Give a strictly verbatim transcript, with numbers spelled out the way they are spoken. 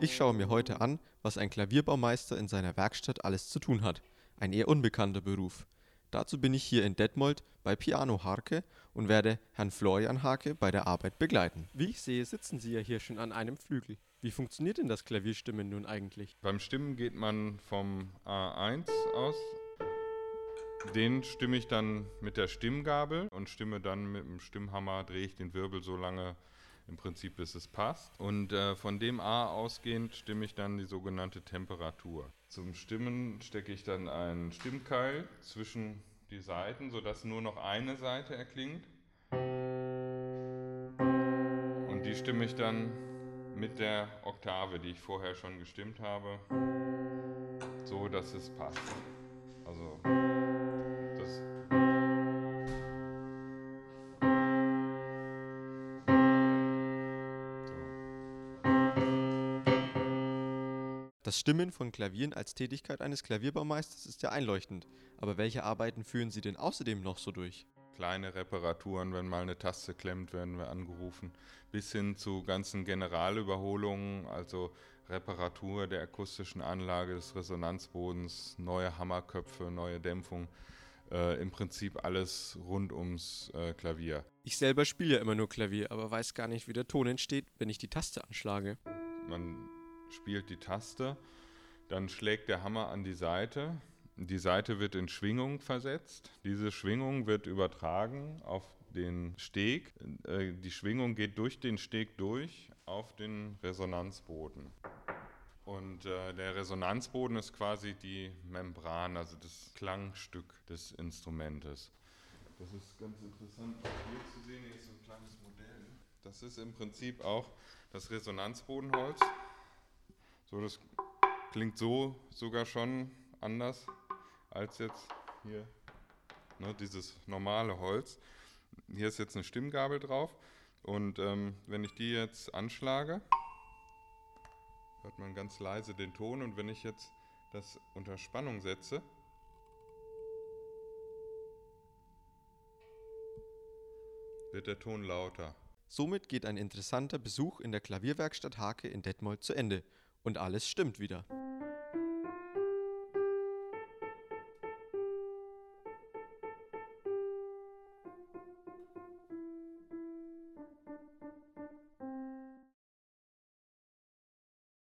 Ich schaue mir heute an, was ein Klavierbaumeister in seiner Werkstatt alles zu tun hat. Ein eher unbekannter Beruf. Dazu bin ich hier in Detmold bei Piano Harke und werde Herrn Florian Harke bei der Arbeit begleiten. Wie ich sehe, sitzen Sie ja hier schon an einem Flügel. Wie funktioniert denn das Klavierstimmen nun eigentlich? Beim Stimmen geht man vom A eins aus. Den stimme ich dann mit der Stimmgabel und stimme dann mit dem Stimmhammer, drehe ich den Wirbel so lange im Prinzip, bis es passt. Und äh, von dem A ausgehend stimme ich dann die sogenannte Temperatur. Zum Stimmen stecke ich dann einen Stimmkeil zwischen die Saiten, sodass nur noch eine Saite erklingt. Und die stimme ich dann mit der Oktave, die ich vorher schon gestimmt habe, so dass es passt. Also das Das Stimmen von Klavieren als Tätigkeit eines Klavierbaumeisters ist ja einleuchtend. Aber welche Arbeiten führen Sie denn außerdem noch so durch? kleine Reparaturen, wenn mal eine Taste klemmt, werden wir angerufen, bis hin zu ganzen Generalüberholungen, also Reparatur der akustischen Anlage des Resonanzbodens, neue Hammerköpfe, neue Dämpfung, äh, im Prinzip alles rund ums äh, Klavier. Ich selber spiele ja immer nur Klavier, aber weiß gar nicht, wie der Ton entsteht, wenn ich die Taste anschlage. Man spielt die Taste, dann schlägt der Hammer an die Saite. Die Saite wird in Schwingung versetzt. Diese Schwingung wird übertragen auf den Steg. Äh, Die Schwingung geht durch den Steg durch auf den Resonanzboden. Und äh, der Resonanzboden ist quasi die Membran, also das Klangstück des Instrumentes. Das ist ganz interessant, hier zu sehen. Hier ist so ein kleines Modell. Das ist im Prinzip auch das Resonanzbodenholz. So, das klingt so sogar schon anders als jetzt hier, ne, dieses normale Holz. Hier ist jetzt eine Stimmgabel drauf und ähm, wenn ich die jetzt anschlage, hört man ganz leise den Ton, und wenn ich jetzt das unter Spannung setze, wird der Ton lauter. Somit geht ein interessanter Besuch in der Klavierwerkstatt Harke in Detmold zu Ende. Und alles stimmt wieder.